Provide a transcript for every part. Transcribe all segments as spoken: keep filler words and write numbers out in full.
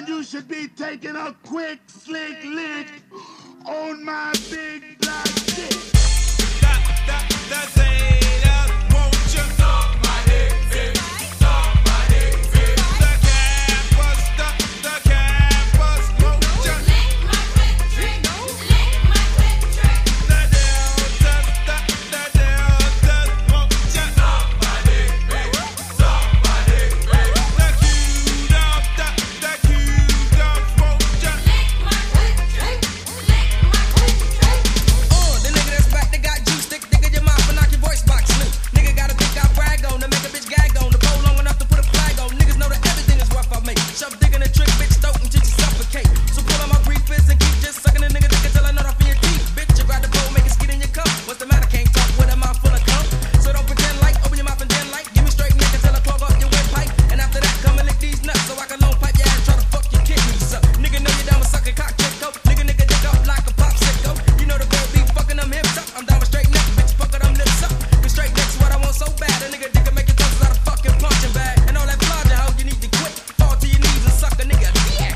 and you should be taking a quick, slick lick on my big black dick. That, that, that's it, uh, won't you suck my dick, dick, suck my dick, dick. The campus, the, the campus, won't you lick my quick trick, lick my quick trick. The deltas, the, the deltas, won't you suck my dick, dick, suck my dick, dick. The Q-dubs, the, the Q-dubs, won't you lick my quick trick, lick my quick trick. Uh, the nigga that's back, they got juice, stick, nigga your mouth and knock your voice box loose. Nigga got a bitch I brag on to make a bitch gag on. The pole long enough to put a flag on. Niggas know that everything is rough I make. Shove digging a trick, bitch, stoke until you suffocate. So pull on my briefcase and keep just sucking a nigga dick until I nut off in your teeth. Bitch, you grab the pole, make it skid in your cup. What's the matter? Can't talk with a mouth full of cum. So don't pretend like, open your mouth and then like. Give me straight neck until I clog up your windpipe. And after that, come and lick these nuts so I can long pipe your ass, try to fuck your kidneys up. Nigga know you down with sucking cock, kick up. Nigga, nigga, dick up like a popsicle. You know the girl be fucking them hips up. I'm down with straight neck, bitch, fuck them lips up. Cause straight neck's what I want so bad. A nigga dick can make your tosses out of fucking punching bag. And all that flogging, hoe, you need to quit. Fall to your knees and suck a nigga. Yeah.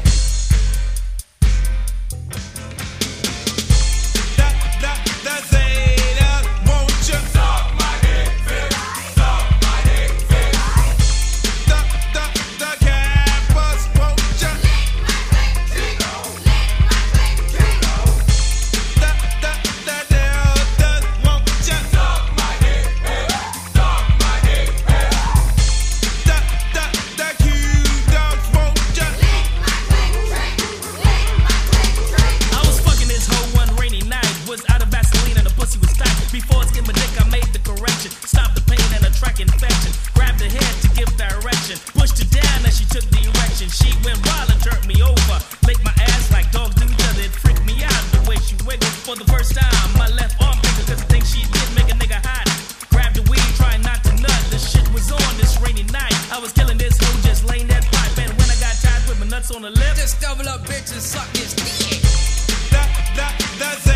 That, that, that's it, uh, won't you suck my dick, dick, suck my dick, dick. The, the, the campus, won't you lick my quick trick, lick my quick trick. The, the, the deltas, won't you suck my dick, dick, suck my dick, dick. The, the, the Q-dubs, won't you lick my quick trick, lick my quick trick. I was fucking this hoe one rainy night. Was out of Vaseline and the pussy was tight. Before I skimmed my dick, I made the correction. Stopped the pain and a track infection. Grabbed her head to give direction. Pushed her down as she took the erection. She went wild and turned me over. Licked my ass like dogs do each other. It freaked me out the way she wiggled for the first time. My left arm wiggled cause the thing she did make a nigga hot. Grabbed the weed, trying not to nut. The shit was on this rainy night. I was killing this hoe, just laying that pipe. And when I got tired, put my nuts on the lip. Just double up, bitch, and suck his dick. That, that, that's it.